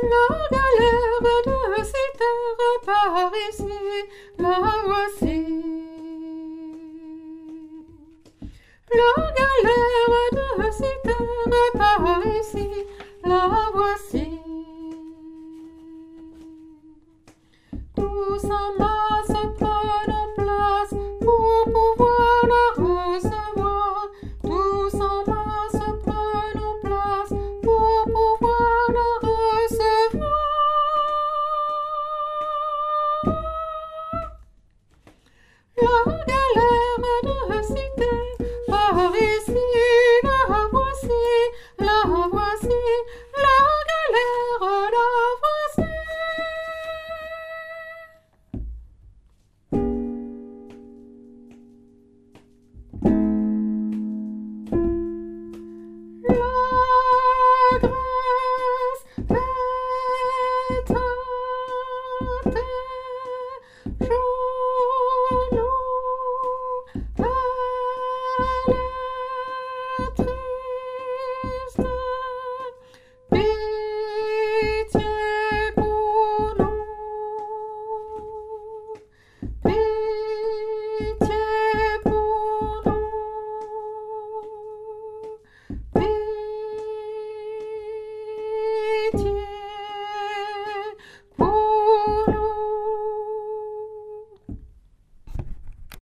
La galère de ces terres par ici, la voici. La galère de ces terres par ici, la voici. Tous en masse prennent place pour pouvoir la recevoir. Tous en masse prennent place pour pouvoir la recevoir. La galère de cité par ici, la voici, la voici, la galère, la voici. La Grèce est à tes genoux, elle